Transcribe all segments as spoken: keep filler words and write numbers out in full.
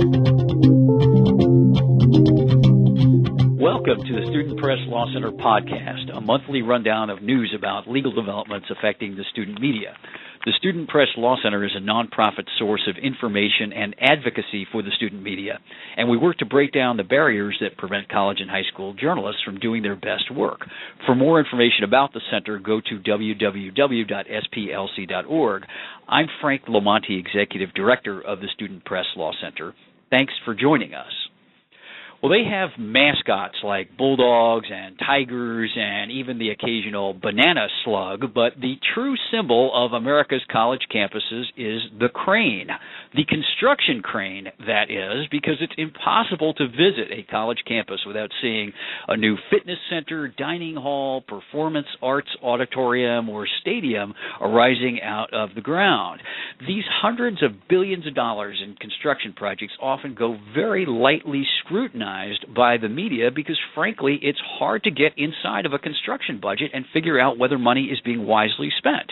Welcome to the Student Press Law Center podcast, a monthly rundown of news about legal developments affecting the student media. The Student Press Law Center is a nonprofit source of information and advocacy for the student media, and we work to break down the barriers that prevent college and high school journalists from doing their best work. For more information about the center, go to w w w dot s p l c dot org. I'm Frank Lomonti, Executive Director of the Student Press Law Center. Thanks for joining us. Well, they have mascots like bulldogs and tigers and even the occasional banana slug, but the true symbol of America's college campuses is the crane, the construction crane, that is, because it's impossible to visit a college campus without seeing a new fitness center, dining hall, performance arts auditorium, or stadium arising out of the ground. These hundreds of billions of dollars in construction projects often go very lightly scrutinized by the media because, frankly, it's hard to get inside of a construction budget and figure out whether money is being wisely spent.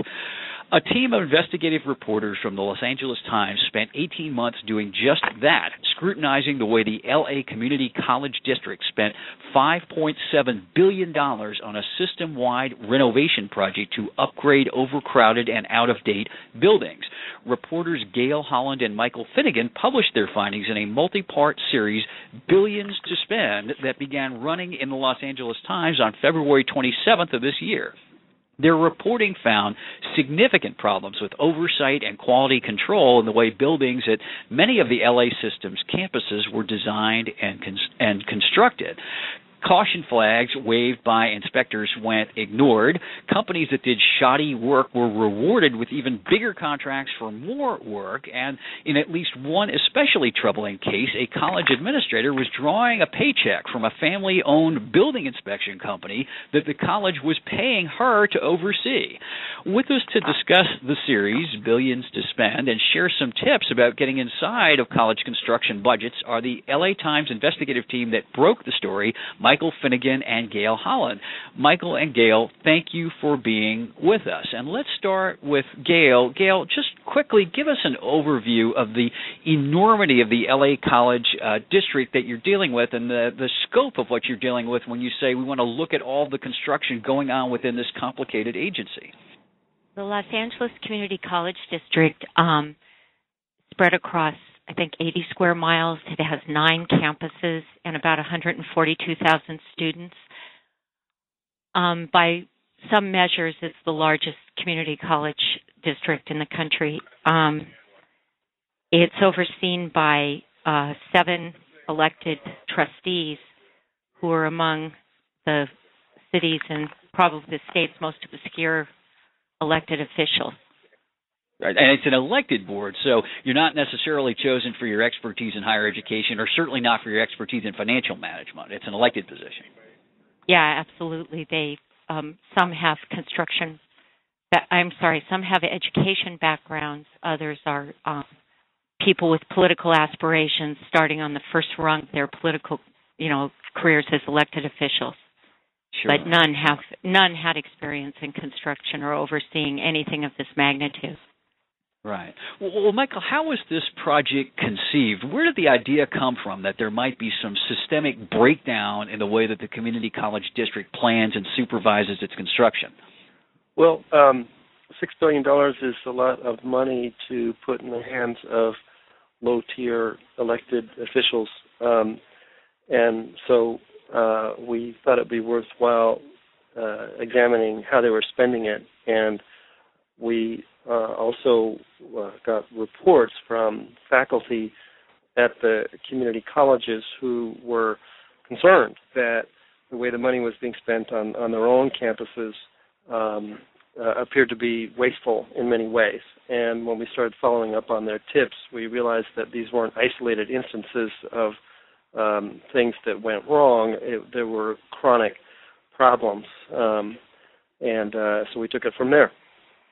A team of investigative reporters from the Los Angeles Times spent eighteen months doing just that, scrutinizing the way the L A Community College District spent five point seven billion dollars on a system-wide renovation project to upgrade overcrowded and out-of-date buildings. Reporters Gail Holland and Michael Finnegan published their findings in a multi-part series, Billions to Spend, that began running in the Los Angeles Times on February twenty-seventh of this year. Their reporting found significant problems with oversight and quality control in the way buildings at many of the L A system's campuses were designed and con- and constructed. Caution flags waved by inspectors went ignored. Companies that did shoddy work were rewarded with even bigger contracts for more work. And in at least one especially troubling case, a college administrator was drawing a paycheck from a family-owned building inspection company that the college was paying her to oversee. With us to discuss the series, Billions to Spend, and share some tips about getting inside of college construction budgets are the L A Times investigative team that broke the story, Michael Finnegan and Gail Holland. Michael and Gail, thank you for being with us. And let's start with Gail. Gail, just quickly give us an overview of the enormity of the L A College uh, District that you're dealing with and the, the scope of what you're dealing with when you say we want to look at all the construction going on within this complicated agency. The Los Angeles Community College District um, spread across I think eighty square miles. It has nine campuses and about one hundred forty-two thousand students. Um, by some measures, it's the largest community college district in the country. Um, it's overseen by uh, seven elected trustees who are among the city's and probably the state's most obscure elected officials. Right. And it's an elected board, so you're not necessarily chosen for your expertise in higher education or certainly not for your expertise in financial management. It's an elected position. Yeah, absolutely. They um, some have construction, I'm sorry, some have education backgrounds. Others are um, people with political aspirations starting on the first rung of their political, you know, careers as elected officials. Sure. But none have none had experience in construction or overseeing anything of this magnitude. Right. Well, well, Michael, how was this project conceived? Where did the idea come from that there might be some systemic breakdown in the way that the Community College District plans and supervises its construction? Well, um, six billion dollars is a lot of money to put in the hands of low-tier elected officials. Um, and so uh, we thought it would be worthwhile uh, examining how they were spending it. And we uh, also uh, got reports from faculty at the community colleges who were concerned that the way the money was being spent on, on their own campuses um, uh, appeared to be wasteful in many ways. And when we started following up on their tips, we realized that these weren't isolated instances of um, things that went wrong. It, there were chronic problems, um, and uh, so we took it from there.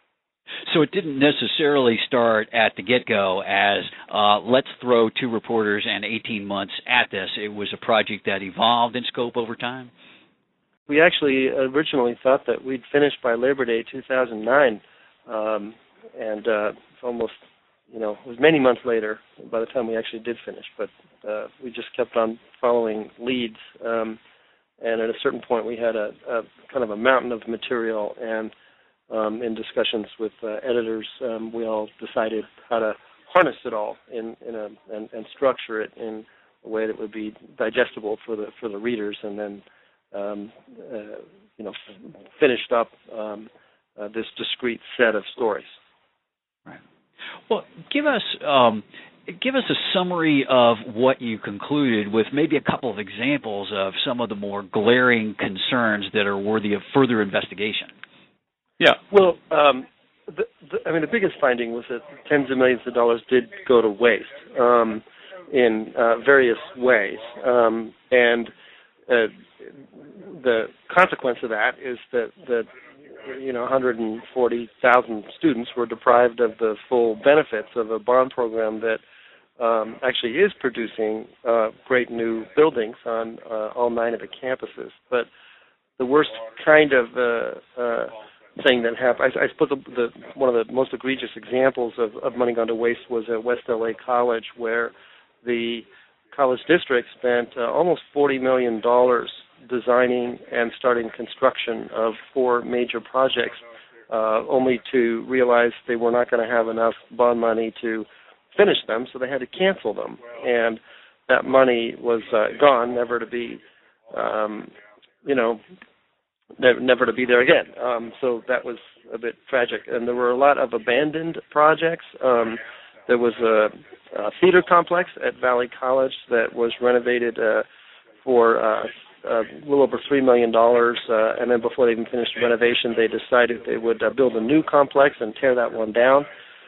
So it didn't necessarily start at the get-go as uh, let's throw two reporters and eighteen months at this. It was a project that evolved in scope over time? We actually originally thought that we'd finish by Labor Day two thousand nine, um, and uh, it's almost, you you know, it was many months later by the time we actually did finish, but uh, we just kept on following leads. Um, and at a certain point, we had a, a kind of a mountain of material, and um, in discussions with uh, editors, um, we all decided how to harness it all in, in a and, and structure it in a way that would be digestible for the for the readers, and then um, uh, you know f- finished up um, uh, this discrete set of stories. Right. Well, give us um, give us a summary of what you concluded with maybe a couple of examples of some of the more glaring concerns that are worthy of further investigation. Yeah. Well, um, the, the, I mean, the biggest finding was that tens of millions of dollars did go to waste um, in uh, various ways, um, and uh, the consequence of that is that that you know, one hundred forty thousand students were deprived of the full benefits of a bond program that um, actually is producing uh, great new buildings on uh, all nine of the campuses. But the worst kind of uh, uh, thing that happened, I, I suppose the, the, one of the most egregious examples of, of money gone to waste was at West L A College, where the college district spent uh, almost forty million dollars designing and starting construction of four major projects, uh, only to realize they were not going to have enough bond money to finish them, so they had to cancel them. And that money was uh, gone, never to be, um, you know, ne- never to be there again. Um, so that was a bit tragic. And there were a lot of abandoned projects. Um, there was a, a theater complex at Valley College that was renovated uh, for uh, a little over three million dollars, uh, and then before they even finished the renovation, they decided they would uh, build a new complex and tear that one down.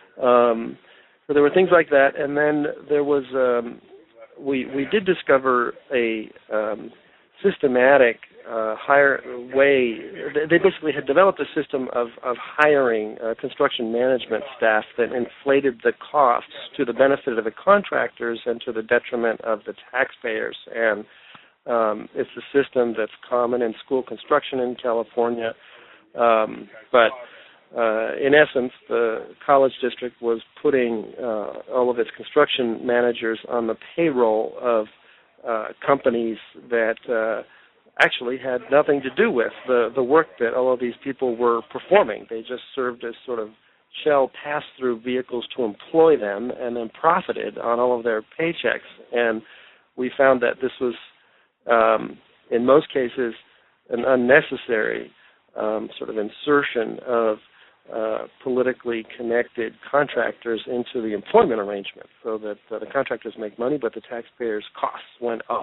Um, so there were things like that, and then there was, um, we, we did discover a um, systematic uh, hire way. They basically had developed a system of, of hiring uh, construction management staff that inflated the costs to the benefit of the contractors and to the detriment of the taxpayers. And Um, it's a system that's common in school construction in California, um, but uh, in essence, the college district was putting uh, all of its construction managers on the payroll of uh, companies that uh, actually had nothing to do with the, the work that all of these people were performing. They just served as sort of shell pass-through vehicles to employ them and then profited on all of their paychecks. And we found that this was Um, in most cases, an unnecessary um, sort of insertion of uh, politically connected contractors into the employment arrangement, so that uh, the contractors make money, but the taxpayers' costs went up.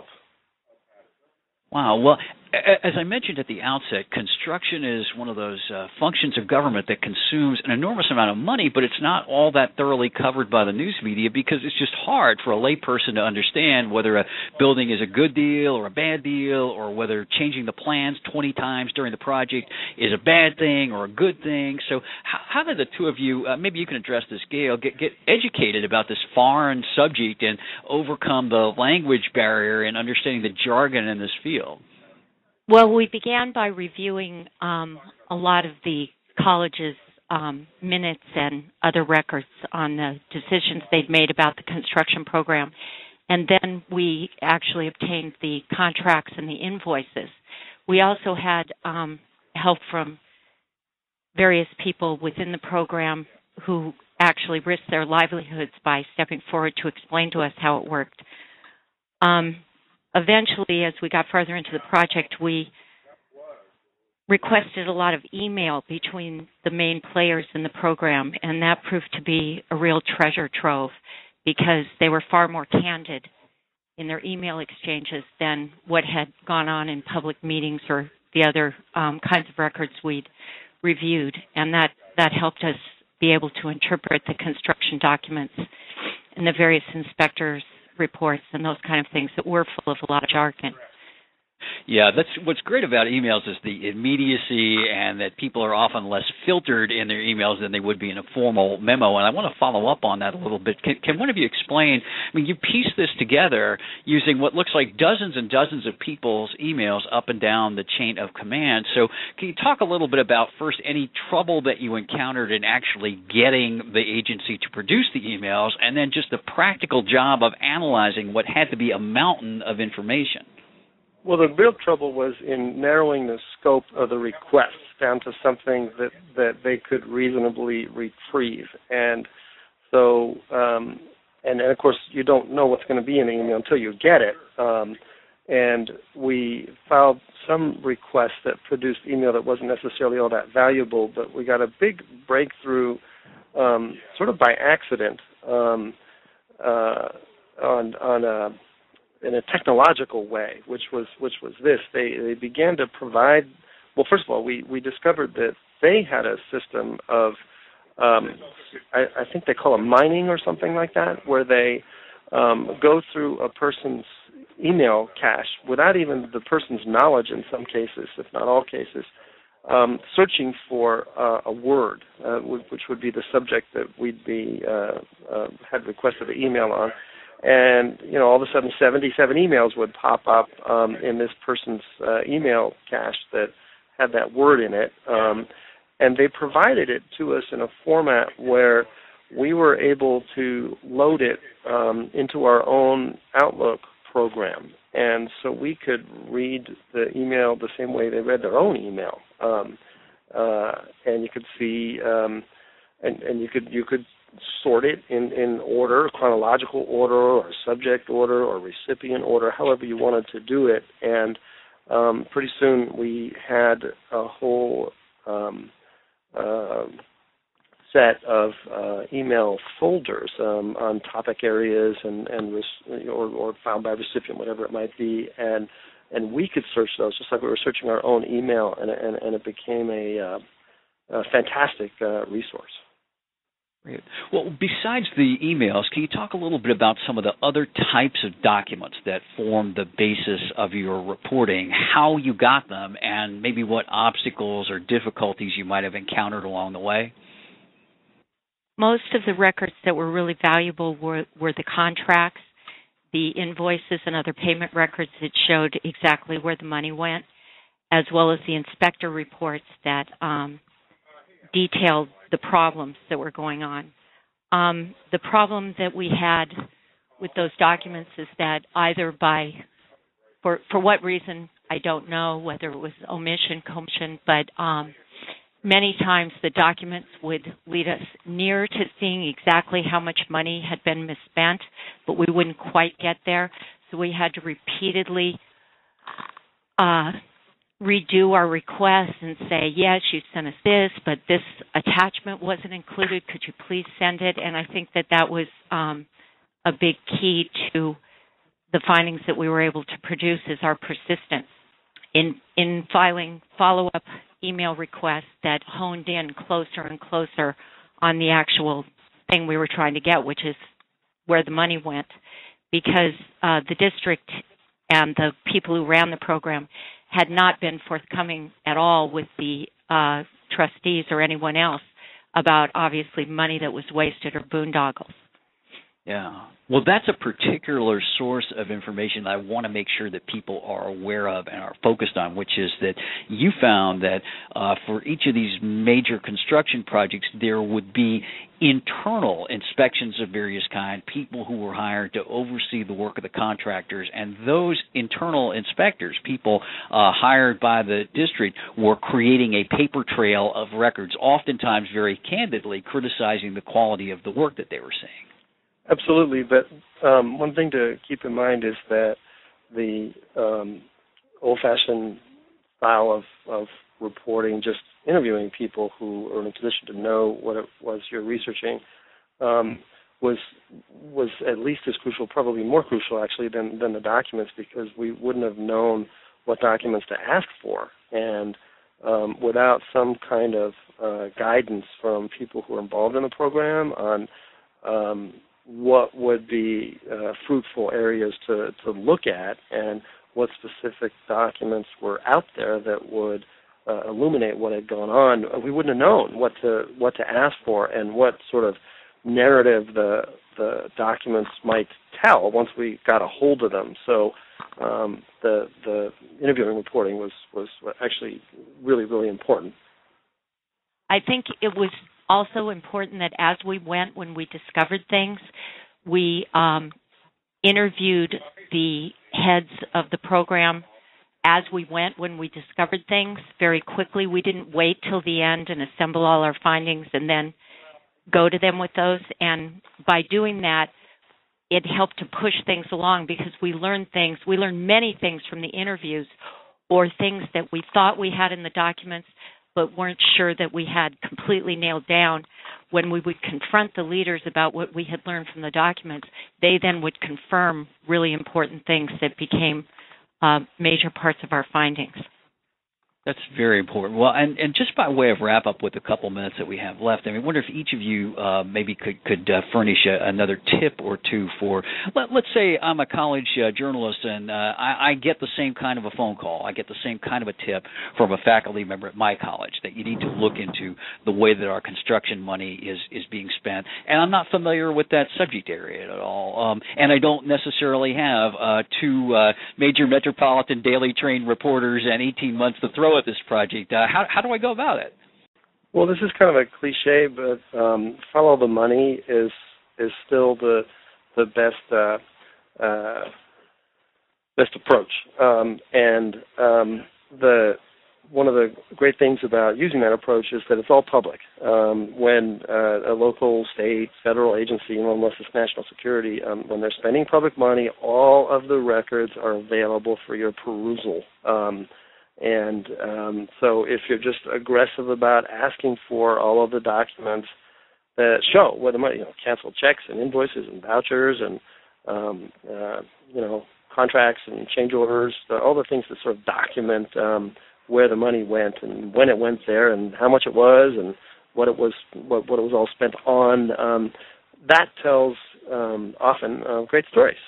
Wow. Well, as I mentioned at the outset, construction is one of those uh, functions of government that consumes an enormous amount of money, but it's not all that thoroughly covered by the news media because it's just hard for a layperson to understand whether a building is a good deal or a bad deal, or whether changing the plans twenty times during the project is a bad thing or a good thing. So how, how did the two of you, uh, maybe you can address this, Gail, get, get educated about this foreign subject and overcome the language barrier and understanding the jargon in this field? Well, we began by reviewing um, a lot of the college's um, minutes and other records on the decisions they'd made about the construction program. And then we actually obtained the contracts and the invoices. We also had um, help from various people within the program who actually risked their livelihoods by stepping forward to explain to us how it worked. Um, Eventually, as we got further into the project, we requested a lot of email between the main players in the program, and that proved to be a real treasure trove because they were far more candid in their email exchanges than what had gone on in public meetings or the other um, kinds of records we'd reviewed, and that, that helped us be able to interpret the construction documents and the various inspectors' reports and those kind of things that were full of a lot of jargon. Yeah, that's what's great about emails is the immediacy and that people are often less filtered in their emails than they would be in a formal memo. And I want to follow up on that a little bit. Can, can one of you explain, I mean, you piece this together using what looks like dozens and dozens of people's emails up and down the chain of command. So can you talk a little bit about, first, any trouble that you encountered in actually getting the agency to produce the emails, and then just the practical job of analyzing what had to be a mountain of information? Well, the real trouble was in narrowing the scope of the requests down to something that, that they could reasonably retrieve. And so, um, and, and of course, you don't know what's going to be in the email until you get it. Um, and we filed some requests that produced email that wasn't necessarily all that valuable, but we got a big breakthrough um, sort of by accident um, uh, on, on a in a technological way, which was which was this. They they began to provide. Well, first of all, we, we discovered that they had a system of, um, I, I think they call it mining or something like that, where they um, go through a person's email cache without even the person's knowledge in some cases, if not all cases, um, searching for uh, a word, uh, which would be the subject that we'd be uh, uh, had requested the email on. And, you know, all of a sudden seventy-seven emails would pop up um, in this person's uh, email cache that had that word in it. Um, and they provided it to us in a format where we were able to load it um, into our own Outlook program. And so we could read the email the same way they read their own email. Um, uh, and you could see, um, and, and you could you could sort it in, in order, chronological order or subject order or recipient order, however you wanted to do it. And um, pretty soon we had a whole um, uh, set of uh, email folders um, on topic areas and, and or, or found by recipient, whatever it might be. And and we could search those just like we were searching our own email, and, and, and it became a, uh, a fantastic uh, resource. Great. Well, besides the emails, can you talk a little bit about some of the other types of documents that form the basis of your reporting, how you got them, and maybe what obstacles or difficulties you might have encountered along the way? Most of the records that were really valuable were, were the contracts, the invoices and other payment records that showed exactly where the money went, as well as the inspector reports that um, detailed the problems that were going on. Um, the problem that we had with those documents is that either by, for for what reason, I don't know, whether it was omission, commission, but um, many times the documents would lead us near to seeing exactly how much money had been misspent, but we wouldn't quite get there. So we had to repeatedly uh, redo our request and say, yes, you sent us this, but this attachment wasn't included. Could you please send it? And I think that that was um, a big key to the findings that we were able to produce is our persistence in in filing follow-up email requests that honed in closer and closer on the actual thing we were trying to get, which is where the money went, because uh, the district and the people who ran the program had not been forthcoming at all with the uh, trustees or anyone else about, obviously, money that was wasted or boondoggles. Yeah. Well, that's a particular source of information that I want to make sure that people are aware of and are focused on, which is that you found that uh, for each of these major construction projects, there would be internal inspections of various kind, people who were hired to oversee the work of the contractors, and those internal inspectors, people uh, hired by the district, were creating a paper trail of records, oftentimes very candidly criticizing the quality of the work that they were seeing. Absolutely, but um, one thing to keep in mind is that the um, old-fashioned style of, of reporting, just interviewing people who are in a position to know what it was you're researching, um, was was at least as crucial, probably more crucial actually than, than the documents, because we wouldn't have known what documents to ask for. And um, without some kind of uh, guidance from people who are involved in the program on um, what would be uh, fruitful areas to, to look at and what specific documents were out there that would uh, illuminate what had gone on, we wouldn't have known what to what to ask for and what sort of narrative the the documents might tell once we got a hold of them. So um, the the interviewing reporting was was actually really really important. I think it was also important that as we went, when we discovered things, we um, interviewed the heads of the program as we went when we discovered things very quickly. We didn't wait till the end and assemble all our findings and then go to them with those. And by doing that, it helped to push things along because we learned things. We learned many things from the interviews or things that we thought we had in the documents but weren't sure that we had completely nailed down. When we would confront the leaders about what we had learned from the documents, they then would confirm really important things that became uh, major parts of our findings. That's very important. Well, and, and just by way of wrap up with a couple minutes that we have left, I mean, I wonder if each of you uh, maybe could, could uh, furnish a, another tip or two for, let, let's say I'm a college uh, journalist and uh, I, I get the same kind of a phone call. I get the same kind of a tip from a faculty member at my college that you need to look into the way that our construction money is, is being spent. And I'm not familiar with that subject area at all. Um, and I don't necessarily have uh, two uh, major metropolitan daily train reporters and eighteen months to throw at this project. Uh, how, how do I go about it? Well, this is kind of a cliche, but um, follow the money is is still the the best uh, uh, best approach. Um, and um, the one of the great things about using that approach is that it's all public. Um, when uh, a local, state, federal agency, and unless it's national security, um, when they're spending public money, all of the records are available for your perusal. Um, And um, so if you're just aggressive about asking for all of the documents that show where the money, you know, canceled checks and invoices and vouchers and, um, uh, you know, contracts and change orders, all the things that sort of document um, where the money went and when it went there and how much it was and what it was, what, what it was all spent on, um, that tells um, often uh, great stories.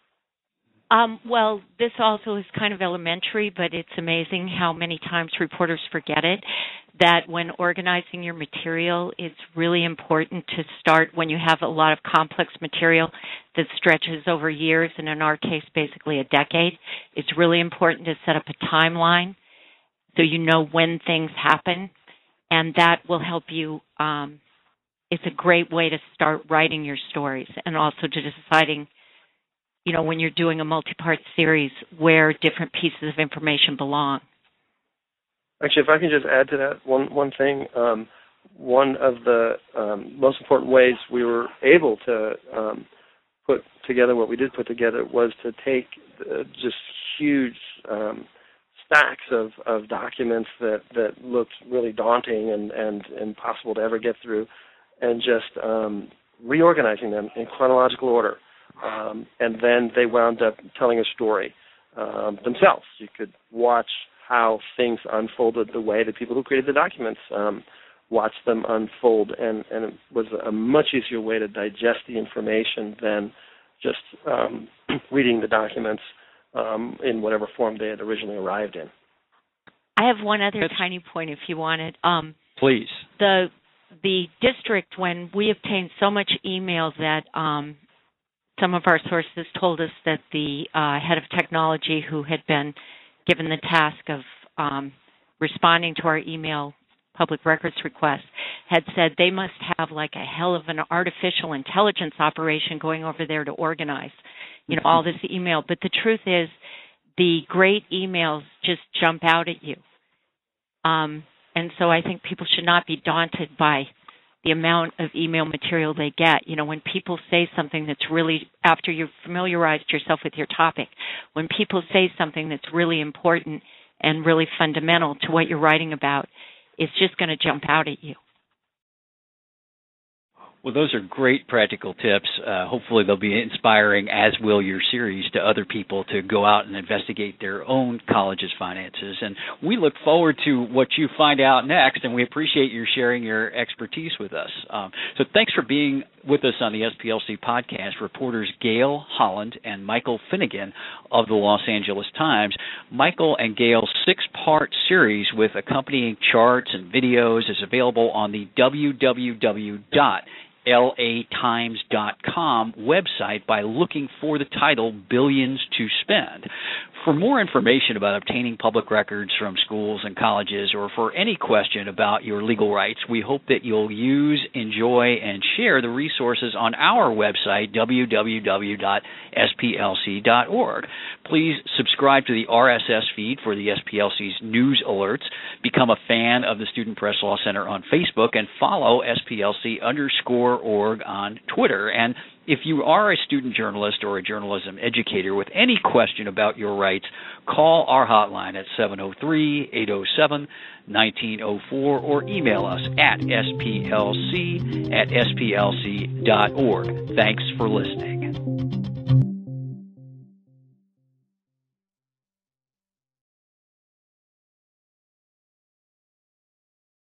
Um, well, this also is kind of elementary, but it's amazing how many times reporters forget it, that when organizing your material, it's really important to start when you have a lot of complex material that stretches over years, and in our case, basically a decade. It's really important to set up a timeline so you know when things happen, and that will help you. Um, it's a great way to start writing your stories and also to deciding, you know, when you're doing a multi-part series, where different pieces of information belong. Actually, if I can just add to that one one thing, um, one of the um, most important ways we were able to um, put together what we did put together was to take uh, just huge um, stacks of, of documents that, that looked really daunting and, and impossible to ever get through, and just um, reorganizing them in chronological order. Um, and then they wound up telling a story um, themselves. You could watch how things unfolded the way the people who created the documents um, watched them unfold, and, and it was a much easier way to digest the information than just um, reading the documents um, in whatever form they had originally arrived in. I have one other That's, tiny point if you want it. Um, please. The, the district, when we obtained so much email that um, some of our sources told us that the uh, head of technology, who had been given the task of um, responding to our email public records requests, had said they must have like a hell of an artificial intelligence operation going over there to organize, you know, all this email. But the truth is, the great emails just jump out at you. Um, and so I think people should not be daunted by the amount of email material they get. You know, when people say something that's really, after you've familiarized yourself with your topic, when people say something that's really important and really fundamental to what you're writing about, it's just going to jump out at you. Well, those are great practical tips. Uh, hopefully they'll be inspiring, as will your series, to other people to go out and investigate their own college's finances. And we look forward to what you find out next, and we appreciate you sharing your expertise with us. Um, so thanks for being with us on the S P L C podcast, reporters Gail Holland and Michael Finnegan of the Los Angeles Times. Michael and Gail's six-part series with accompanying charts and videos is available on the w w w dot l a times dot com website by looking for the title Billions to Spend. For more information about obtaining public records from schools and colleges, or for any question about your legal rights, we hope that you'll use, enjoy, and share the resources on our website, w w w dot s p l c dot org. Please subscribe to the R S S feed for the S P L C's news alerts, become a fan of the Student Press Law Center on Facebook, and follow S P L C underscore org on Twitter. And if you are a student journalist or a journalism educator with any question about your rights, call our hotline at seven oh three, eight oh seven, one nine oh four or email us at s p l c at s p l c dot org. Thanks for listening.